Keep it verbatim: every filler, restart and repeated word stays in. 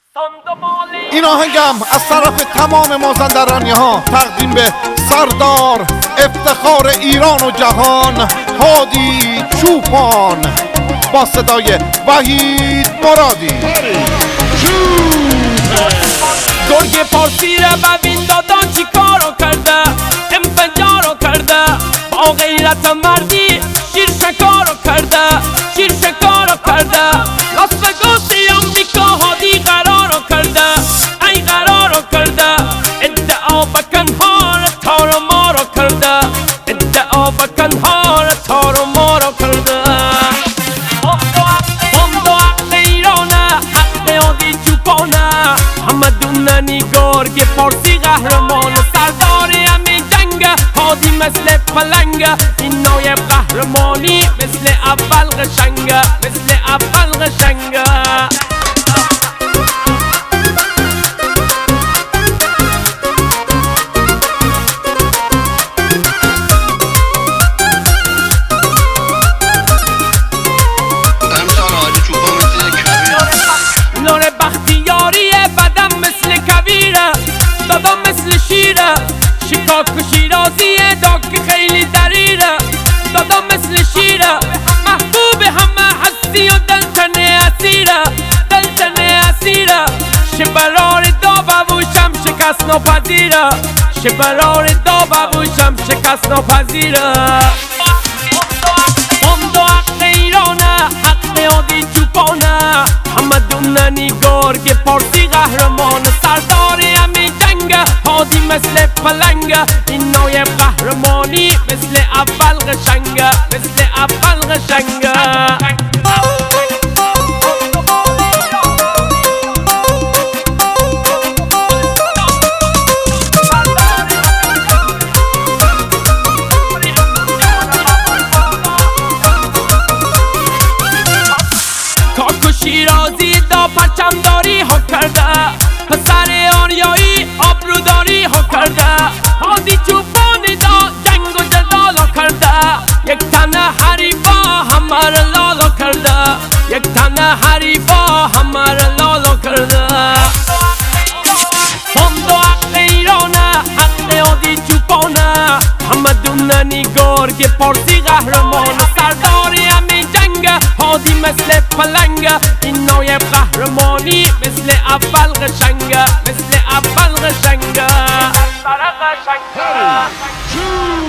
این آهنگم از طرف تمام مازندرانی ها تقدیم به سردار افتخار ایران و جهان هادی چوپان با صدای وحید مرادی. گرگ پارسی را ببین دادا چی کارو کرده، انفجارو کرده، با غیرت مردی شیر شکارو کرده، شیر شکارو کرده. لاس وگاسی آمریکا هادی قرارو کرده، ای قرارو کرده. ادعا بکن هار تارو مارو کرده، ادعا بکن هار تارو مارو کرده. گرگ پارسی قهرمان سردار همین جنگ هادی مثل پلنگ. این نایب قهرمانی مثل اول قشنگ، مثل اول قشنگ. لور بختیاری بدم مثل کویره، دادا مثل شیره، شکاک و شیرازیه داک خیلی دریره. دادا مثل شیره، محبوب همه هستی و دلتنه اسیره، دلتنه اسیره. شبرار دا ببوشم شکست نپذیره، شبرار دا ببوشم شکست نپذیره. هم دو حق ایرانه، حق هادی چوپانه. همه دوننی گرگ پارسی قهرمان سردار همین جنگ هادی مثل پلنگ. این نایب قهرمانی مثل اول قشنگ، مثل اول قشنگ. شیرازی دا پرچمداری ها کرده، پسر آریایی آبروداری ها کرده. هادی چوپانی دا جنگ و جدال ها کرده، یک تن حریفا همه را لالا کرده، یک تن حریفا همه را لالا کرده. هم دو حق ایرانه، حق هادی چوپانه. همه دوننی گرگ پارسی قهرمان سردار همین جنگ هادی مثل پلنگ. این نایب قهرمانی مثل اول قشنگ، مثل اول قشنگ.